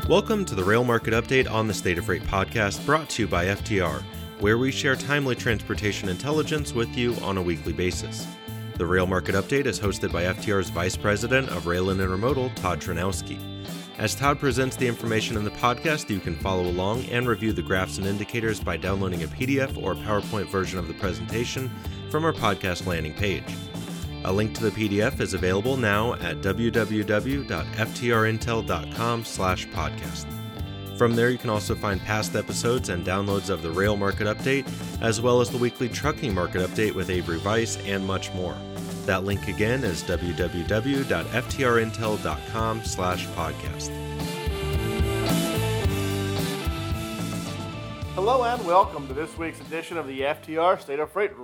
Welcome to the Rail Market Update on the State of Freight podcast, brought to you by FTR, where we share timely transportation intelligence with you on a weekly basis. The Rail Market Update is hosted by FTR's Vice President of Rail and Intermodal, Todd Tranowski. As Todd presents the information in the podcast, you can follow along and review the graphs and indicators by downloading a PDF or PowerPoint version of the presentation from our podcast landing page. A link to the PDF is available now at www.ftrintel.com/podcast. From there, you can also find past episodes and downloads of the Rail Market Update, as well as the weekly Trucking Market Update with Avery Weiss and much more. That link again is www.ftrintel.com/podcast. Hello and welcome to this week's edition of the FTR State of Freight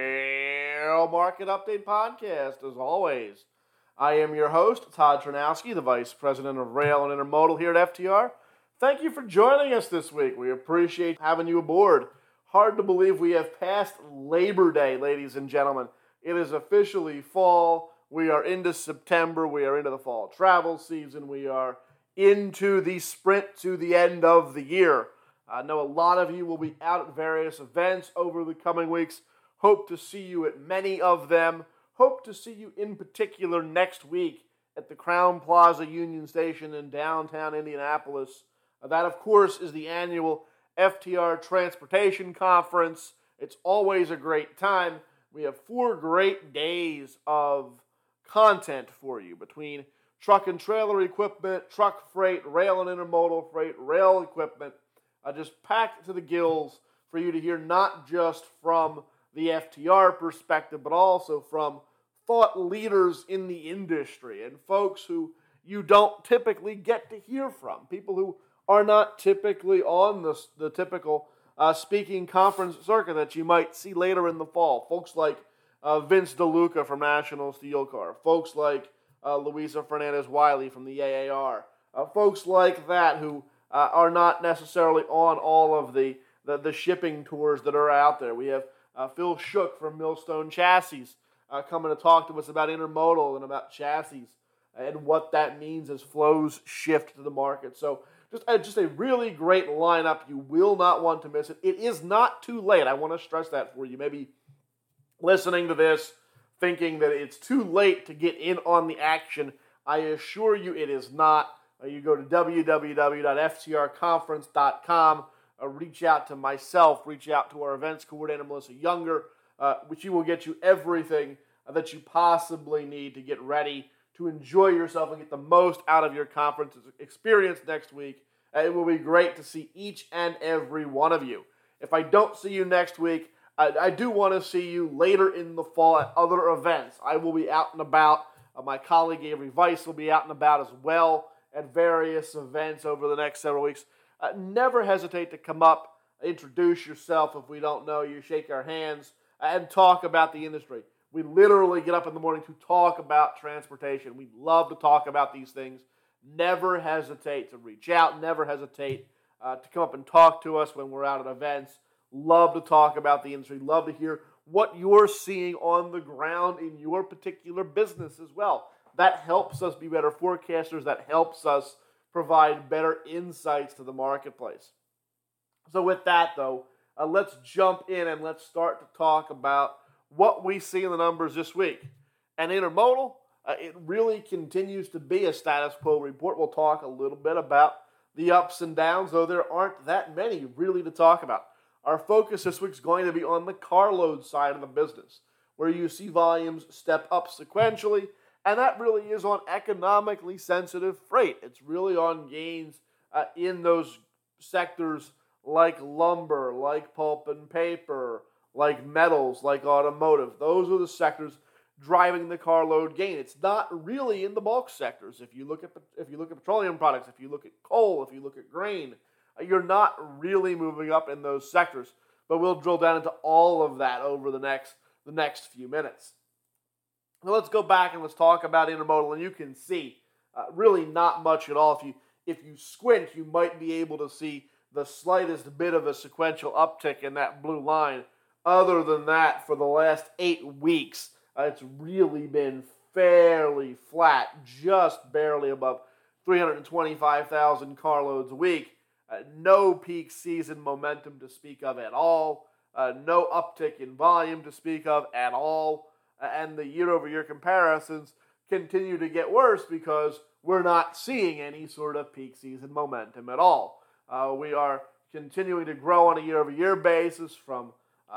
Rail Market Update podcast. As always, I am your host, Todd Tranowski, the Vice President of Rail and Intermodal here at FTR. Thank you for joining us this week. We appreciate having you aboard. Hard to believe we have passed Labor Day, ladies and gentlemen. It is officially fall. We are into September. We are into the fall travel season. We are into the sprint to the end of the year. I know a lot of you will be out at various events over the coming weeks. Hope to see you at many of them. Hope to see you in particular next week at the Crown Plaza Union Station in downtown Indianapolis. That, of course, is the annual FTR Transportation Conference. It's always a great time. We have 4 great days of content for you between truck and trailer equipment, truck freight, rail and intermodal freight, rail equipment. Just packed to the gills for you to hear not just from the FTR perspective, but also from thought leaders in the industry and folks who you don't typically get to hear from, people who are not typically on the typical speaking conference circuit that you might see later in the fall. Folks like Vince DeLuca from National Steel Car, folks like Luisa Fernandez-Wiley from the AAR, folks like that who are not necessarily on all of the shipping tours that are out there. We have Phil Shook from Millstone Chassis coming to talk to us about intermodal and about chassis and what that means as flows shift to the market. So just a really great lineup. You will not want to miss it. It is not too late. I want to stress that for you. Maybe listening to this thinking that it's too late to get in on the action. I assure you it is not. You go to www.ftrconference.com, reach out to myself, reach out to our events coordinator, Melissa Younger, which will get you everything that you possibly need to get ready to enjoy yourself and get the most out of your conference experience next week. It will be great to see each and every one of you. If I don't see you next week, I do want to see you later in the fall at other events. I will be out and about. My colleague Avery Weiss will be out and about as well at various events over the next several weeks. Never hesitate to come up, introduce yourself if we don't know you, shake our hands, and talk about the industry. We literally get up in the morning to talk about transportation. We love to talk about these things. Never hesitate to reach out. Never hesitate to come up and talk to us when we're out at events. Love to talk about the industry. Love to hear what you're seeing on the ground in your particular business as well. That helps us be better forecasters. That helps us provide better insights to the marketplace. So with that, though, let's jump in and let's start to talk about what we see in the numbers this week. And intermodal, it really continues to be a status quo report. We'll talk a little bit about the ups and downs, though there aren't that many really to talk about. Our focus this week is going to be on the carload side of the business, where you see volumes step up sequentially. And that really is on economically sensitive freight. It's really on gains in those sectors like lumber, like pulp and paper, like metals, like automotive. Those are the sectors driving the carload gain. It's not really in the bulk sectors. If you look at petroleum products, if you look at coal, if you look at grain, you're not really moving up in those sectors. But we'll drill down into all of that over the next few minutes. Now let's go back and let's talk about intermodal, and you can see really not much at all. If you squint, you might be able to see the slightest bit of a sequential uptick in that blue line. Other than that, for the last 8 weeks, it's really been fairly flat, just barely above 325,000 carloads a week. No peak season momentum to speak of at all. No uptick in volume to speak of at all. And the year-over-year comparisons continue to get worse because we're not seeing any sort of peak season momentum at all. We are continuing to grow on a year-over-year basis from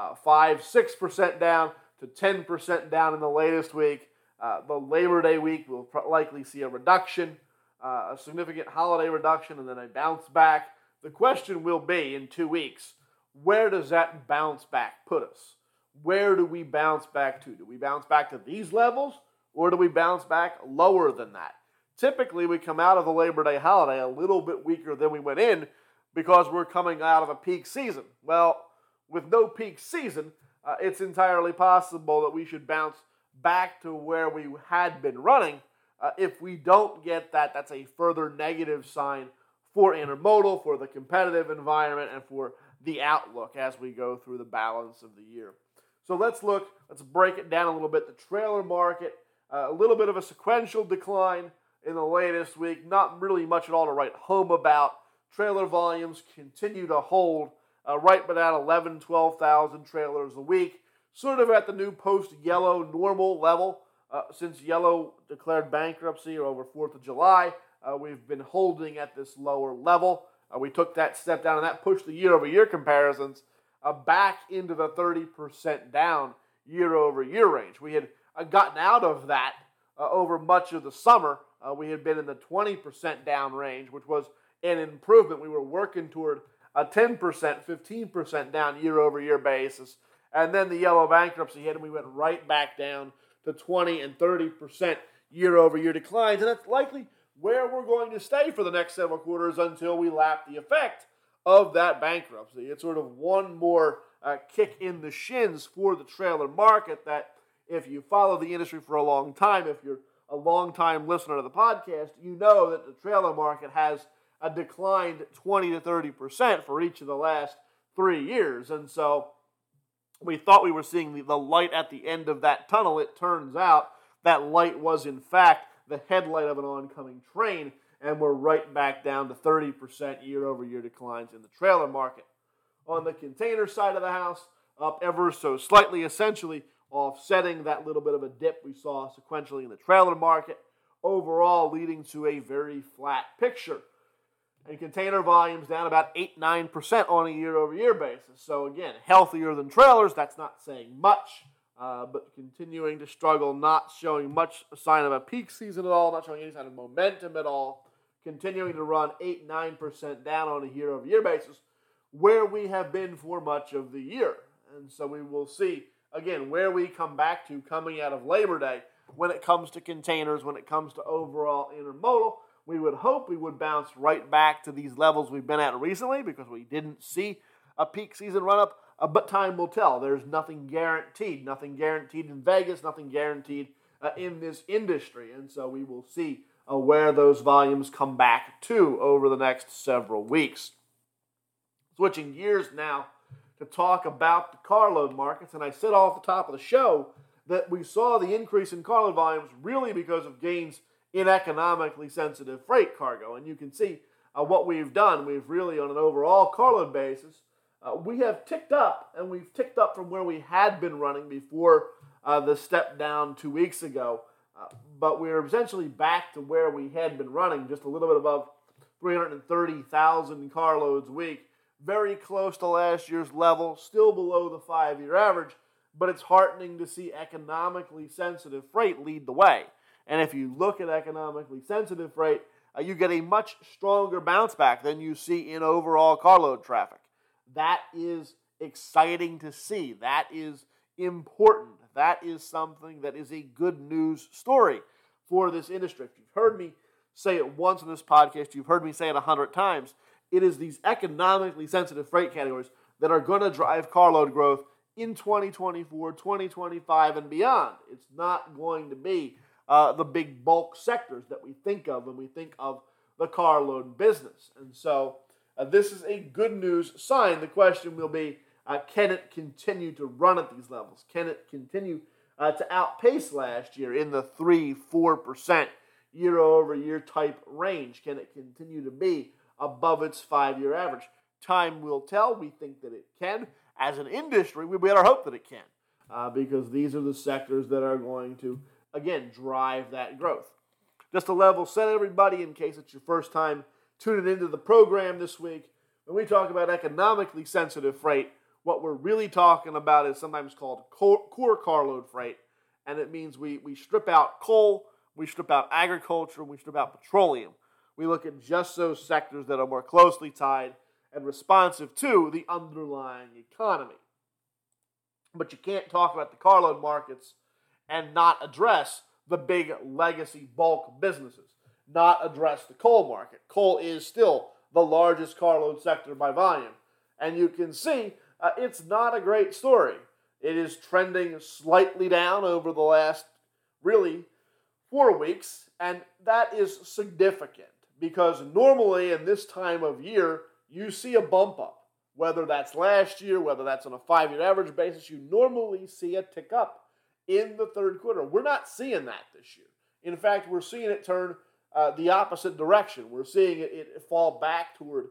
5-6% down to 10% down in the latest week. The Labor Day week will likely see a reduction, a significant holiday reduction, and then a bounce back. The question will be, in 2 weeks, where does that bounce back put us? Where do we bounce back to? Do we bounce back to these levels, or do we bounce back lower than that? Typically, we come out of the Labor Day holiday a little bit weaker than we went in because we're coming out of a peak season. Well, with no peak season, it's entirely possible that we should bounce back to where we had been running. If we don't get that, that's a further negative sign for intermodal, for the competitive environment, and for the outlook as we go through the balance of the year. So let's break it down a little bit. The trailer market, a little bit of a sequential decline in the latest week. Not really much at all to write home about. Trailer volumes continue to hold right about 11,000, 12,000 trailers a week, sort of at the new post-Yellow normal level. Since Yellow declared bankruptcy over 4th of July, we've been holding at this lower level. We took that step down, and that pushed the year-over-year comparisons back into the 30% down year-over-year range. We had gotten out of that over much of the summer. We had been in the 20% down range, which was an improvement. We were working toward a 10%, 15% down year-over-year basis. And then the Yellow bankruptcy hit, and we went right back down to 20 and 30% year-over-year declines. And that's likely where we're going to stay for the next several quarters until we lap the effect of that bankruptcy. It's sort of one more kick in the shins for the trailer market that if you follow the industry for a long time, if you're a long-time listener to the podcast, you know that the trailer market has declined 20 to 30% for each of the last 3 years. And so we thought we were seeing the light at the end of that tunnel. It turns out that light was, in fact, the headlight of an oncoming train, and we're right back down to 30% year-over-year declines in the trailer market. On the container side of the house, up ever so slightly, essentially offsetting that little bit of a dip we saw sequentially in the trailer market, overall leading to a very flat picture. And container volumes down about 8-9% on a year-over-year basis. So again, healthier than trailers, that's not saying much, but continuing to struggle, not showing much sign of a peak season at all, not showing any sign of momentum at all, continuing to run 8-9% down on a year-over-year basis, where we have been for much of the year. And so we will see, again, where we come back to coming out of Labor Day when it comes to containers, when it comes to overall intermodal. We would hope we would bounce right back to these levels we've been at recently because we didn't see a peak season run-up, but time will tell. There's nothing guaranteed in Vegas, nothing guaranteed in this industry, and so we will see where those volumes come back to over the next several weeks. Switching gears now to talk about the carload markets, and I said off the top of the show that we saw the increase in carload volumes really because of gains in economically sensitive freight cargo. And you can see what we've done. We've really, on an overall carload basis, we have ticked up, and we've ticked up from where we had been running before the step down 2 weeks ago. But we're essentially back to where we had been running, just a little bit above 330,000 carloads a week. Very close to last year's level, still below the 5-year average, but it's heartening to see economically sensitive freight lead the way. And if you look at economically sensitive freight, you get a much stronger bounce back than you see in overall carload traffic. That is exciting to see. That is important. That is something that is a good news story for this industry. If you've heard me say it once in this podcast, you've heard me say it 100 times. It is these economically sensitive freight categories that are going to drive carload growth in 2024, 2025, and beyond. It's not going to be the big bulk sectors that we think of when we think of the carload business. And so this is a good news sign. The question will be, can it continue to run at these levels? Can it continue to outpace last year in the 3-4% year-over-year type range? Can it continue to be above its 5-year average? Time will tell. We think that it can. As an industry, we better hope that it can, because these are the sectors that are going to, again, drive that growth. Just to level set everybody, in case it's your first time tuning into the program this week, when we talk about economically sensitive freight, what we're really talking about is sometimes called core carload freight, and it means we strip out coal, we strip out agriculture, we strip out petroleum. We look at just those sectors that are more closely tied and responsive to the underlying economy. But you can't talk about the carload markets and not address the big legacy bulk businesses, not address the coal market. Coal is still the largest carload sector by volume. And you can see it's not a great story. It is trending slightly down over the last, really, 4 weeks, and that is significant because normally in this time of year, you see a bump up. Whether that's last year, whether that's on a 5-year average basis, you normally see a tick up in the third quarter. We're not seeing that this year. In fact, we're seeing it turn the opposite direction. We're seeing it fall back toward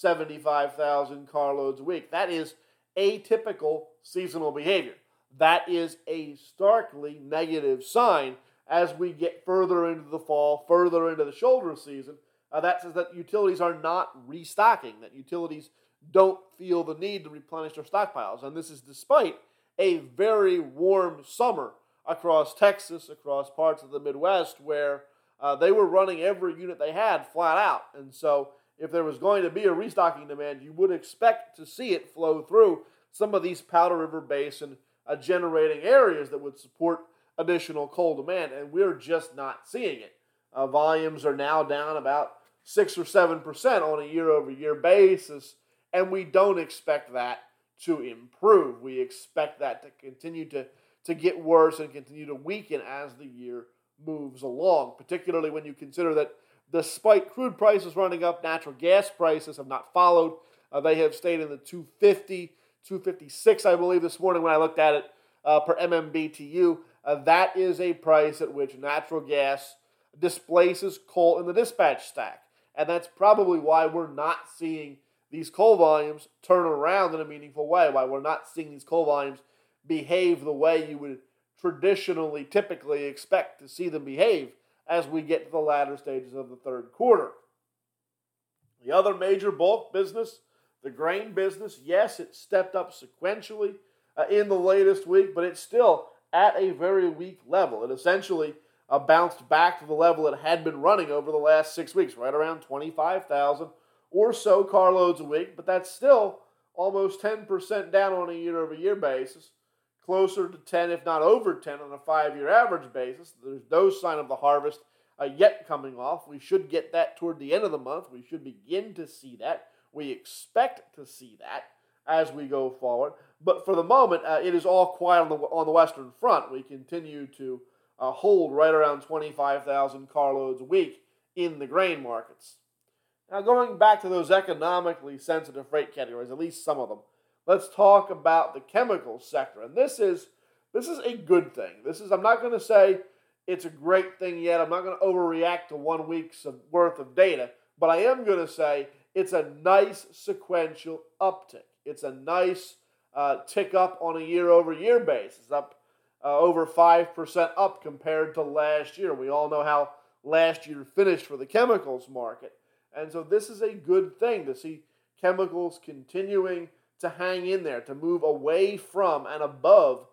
75,000 carloads a week. That is atypical seasonal behavior. That is a starkly negative sign as we get further into the fall, further into the shoulder season. That says that utilities are not restocking, that utilities don't feel the need to replenish their stockpiles. And this is despite a very warm summer across Texas, across parts of the Midwest, where they were running every unit they had flat out. And so if there was going to be a restocking demand, you would expect to see it flow through some of these Powder River Basin generating areas that would support additional coal demand, and we're just not seeing it. Volumes are now down about 6 or 7% on a year-over-year basis, and we don't expect that to improve. We expect that to continue to get worse and continue to weaken as the year moves along, particularly when you consider that despite crude prices running up, natural gas prices have not followed. They have stayed in the 250, 256, I believe, this morning when I looked at it per MMBTU. That is a price at which natural gas displaces coal in the dispatch stack. And that's probably why we're not seeing these coal volumes turn around in a meaningful way, why we're not seeing these coal volumes behave the way you would traditionally, typically expect to see them behave as we get to the latter stages of the third quarter. The other major bulk business, the grain business, yes, it stepped up sequentially in the latest week, but it's still at a very weak level. It essentially bounced back to the level it had been running over the last 6 weeks, right around 25,000 or so carloads a week, but that's still almost 10% down on a year-over-year basis, closer to 10, if not over 10 on a 5-year average basis. There's no sign of the harvest yet coming off. We should get that toward the end of the month. We should begin to see that. We expect to see that as we go forward. But for the moment, it is all quiet on the Western Front. We continue to hold right around 25,000 carloads a week in the grain markets. Now, going back to those economically sensitive freight categories, at least some of them, let's talk about the chemical sector. And this is a good thing. I'm not going to say it's a great thing yet. I'm not going to overreact to 1 week's worth of data, but I am going to say it's a nice sequential uptick. It's a nice tick up on a year-over-year basis, up over 5% up compared to last year. We all know how last year finished for the chemicals market. And so this is a good thing to see chemicals continuing to hang in there, to move away from and above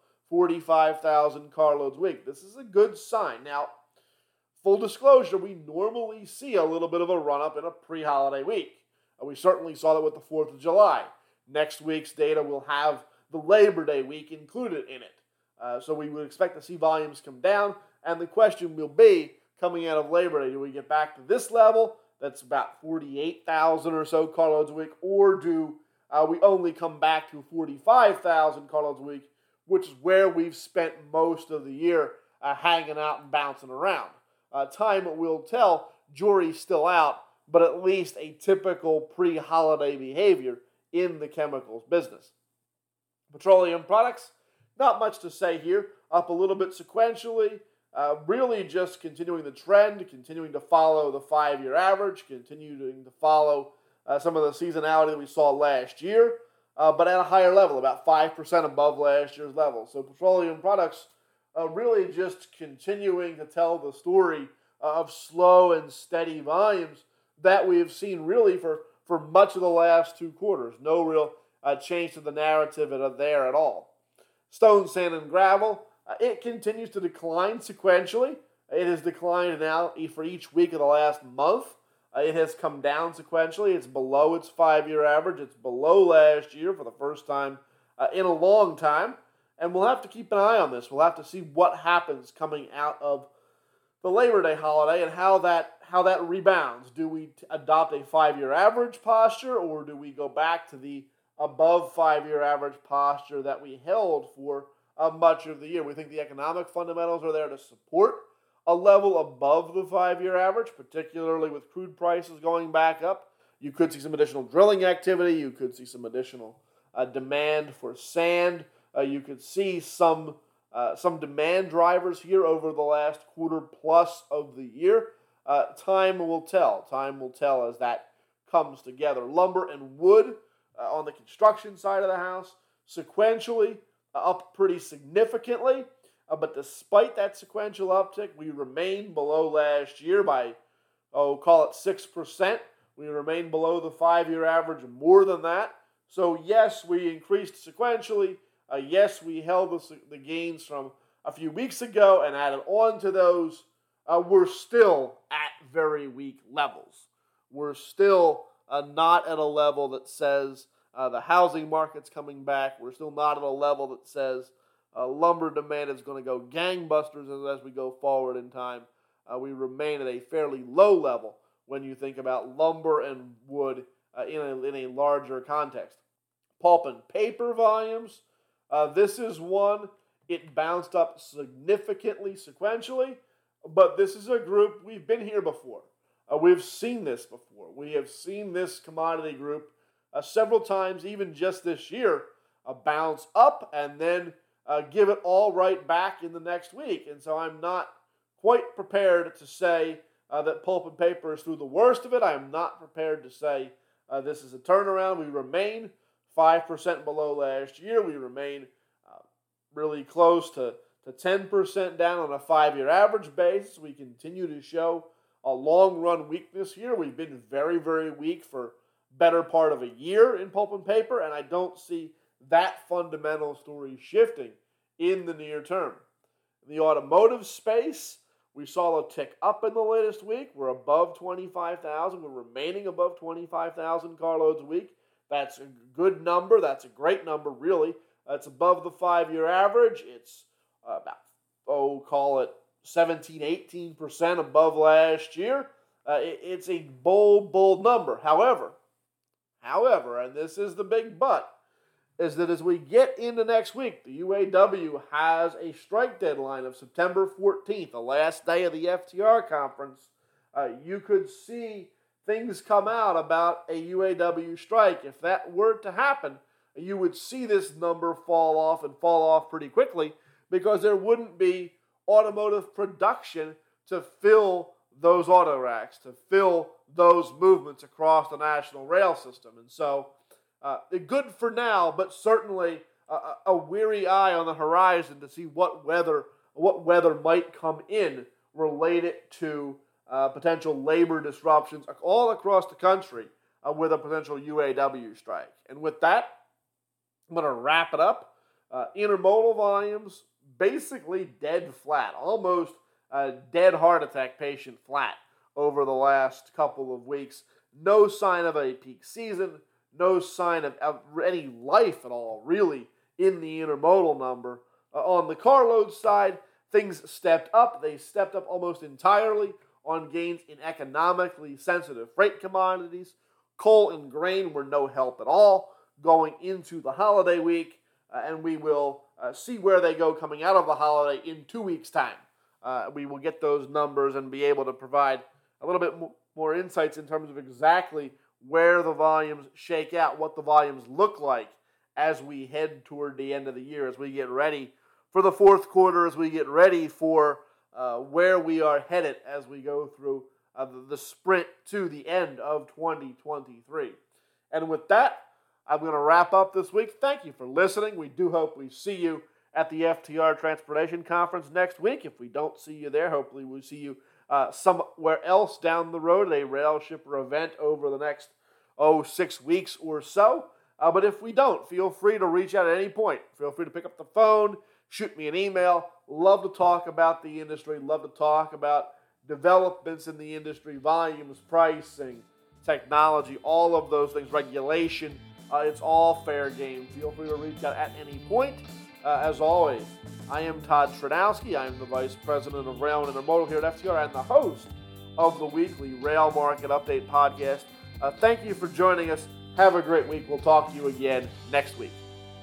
45,000 carloads a week. This is a good sign. Now, full disclosure, we normally see a little bit of a run-up in a pre-holiday week. We certainly saw that with the 4th of July. Next week's data will have the Labor Day week included in it. So we would expect to see volumes come down, and the question will be, coming out of Labor Day, do we get back to this level? That's about 48,000 or so carloads a week, or do we only come back to 45,000 carloads a week, which is where we've spent most of the year hanging out and bouncing around. Time will tell, jury's still out, but at least a typical pre-holiday behavior in the chemicals business. Petroleum products, not much to say here, up a little bit sequentially, really just continuing the trend, continuing to follow the 5-year average, continuing to follow some of the seasonality that we saw last year, but at a higher level, about 5% above last year's level. So petroleum products really just continuing to tell the story of slow and steady volumes that we have seen really for much of the last 2 quarters. No real change to the narrative there at all. Stone, sand, and gravel, it continues to decline sequentially. It has declined now for each week of the last month. It has come down sequentially. It's below its 5-year average. It's below last year for the first time in a long time. And we'll have to keep an eye on this. We'll have to see what happens coming out of the Labor Day holiday and how that rebounds. Do we adopt a 5-year average posture, or do we go back to the above 5-year average posture that we held for much of the year? We think the economic fundamentals are there to support a level above the 5-year average, particularly with crude prices going back up. You could see some additional drilling activity. You could see some additional demand for sand. You could see some demand drivers here over the last quarter plus of the year. Time will tell. Time will tell as that comes together. Lumber and wood on the construction side of the house, sequentially up pretty significantly. But despite that sequential uptick, we remain below last year by, call it 6%. We remain below the 5-year average more than that. So yes, we increased sequentially. Yes, we held the gains from a few weeks ago and added on to those. We're still at very weak levels. We're still not at a level that says the housing market's coming back. We're still not at a level that says lumber demand is going to go gangbusters as we go forward in time. We remain at a fairly low level when you think about lumber and wood in a larger context. Pulp and paper volumes. This is one. It bounced up significantly sequentially, but this is a group we've been here before. We've seen this before. We have seen this commodity group several times, even just this year, bounce up and then give it all right back in the next week. And so I'm not quite prepared to say that pulp and paper is through the worst of it. I am not prepared to say this is a turnaround. We remain 5% below last year. We remain really close to 10% down on a 5-year average basis. We continue to show a long-run weakness here. We've been very, very weak for better part of a year in pulp and paper, and I don't see that fundamental story shifting in the near term. In the automotive space, we saw a tick up in the latest week. We're above 25,000. We're remaining above 25,000 carloads a week. That's a good number. That's a great number, really. It's above the 5-year average. It's about, call it 17, 18% above last year. It's a bold number. However, and this is the big but, is that as we get into next week, the UAW has a strike deadline of September 14th, the last day of the FTR conference. You could see things come out about a UAW strike. If that were to happen, you would see this number fall off pretty quickly, because there wouldn't be automotive production to fill those auto racks, to fill those movements across the national rail system. And so, good for now, but certainly a weary eye on the horizon to see what weather might come in related to potential labor disruptions all across the country with a potential UAW strike. And with that, I'm going to wrap it up. Intermodal volumes basically dead flat, almost dead heart attack patient flat over the last couple of weeks. No sign of a peak season, no sign of any life at all, really, in the intermodal number. On the carload side, things stepped up. They stepped up almost entirely on gains in economically sensitive freight commodities. Coal and grain were no help at all going into the holiday week, and we will see where they go coming out of the holiday in 2 weeks' time. We will get those numbers and be able to provide a little bit more insights in terms of exactly where the volumes shake out, what the volumes look like as we head toward the end of the year, as we get ready for the fourth quarter, as we get ready for where we are headed as we go through the sprint to the end of 2023. And with that, I'm going to wrap up this week. Thank you for listening. We do hope we see you at the FTR Transportation Conference next week. If we don't see you there, hopefully we'll see you somewhere else down the road at a rail shipper event over the next 6 weeks or so. But if we don't, feel free to reach out at any point. Feel free to pick up the phone, shoot me an email. Love to talk about the industry. Love to talk about developments in the industry, volumes, pricing, technology, all of those things, regulation. It's all fair game. Feel free to reach out at any point. As always, I am Todd Trinowski. I am the Vice President of Rail and Intermodal here at FTR and the host of the weekly Rail Market Update podcast. Thank you for joining us. Have a great week. We'll talk to you again next week.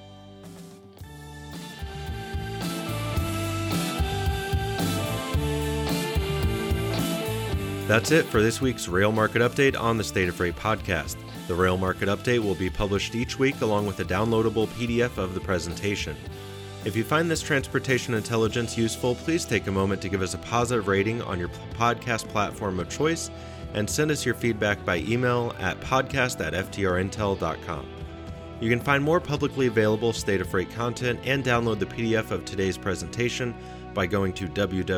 That's it for this week's Rail Market Update on the State of Freight podcast. The Rail Market Update will be published each week along with a downloadable PDF of the presentation. If you find this transportation intelligence useful, please take a moment to give us a positive rating on your podcast platform of choice and send us your feedback by email at podcast@ftrintel.com. You can find more publicly available State of Freight content and download the PDF of today's presentation by going to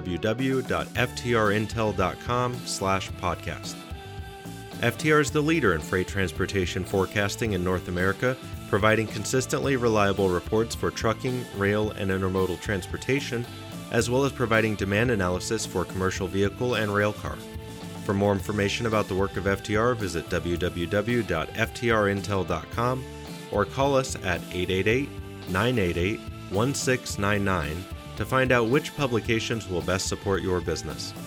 www.ftrintel.com/podcast. FTR is the leader in freight transportation forecasting in North America, providing consistently reliable reports for trucking, rail, and intermodal transportation, as well as providing demand analysis for commercial vehicle and rail car. For more information about the work of FTR, visit www.ftrintel.com or call us at 888-988-1699 to find out which publications will best support your business.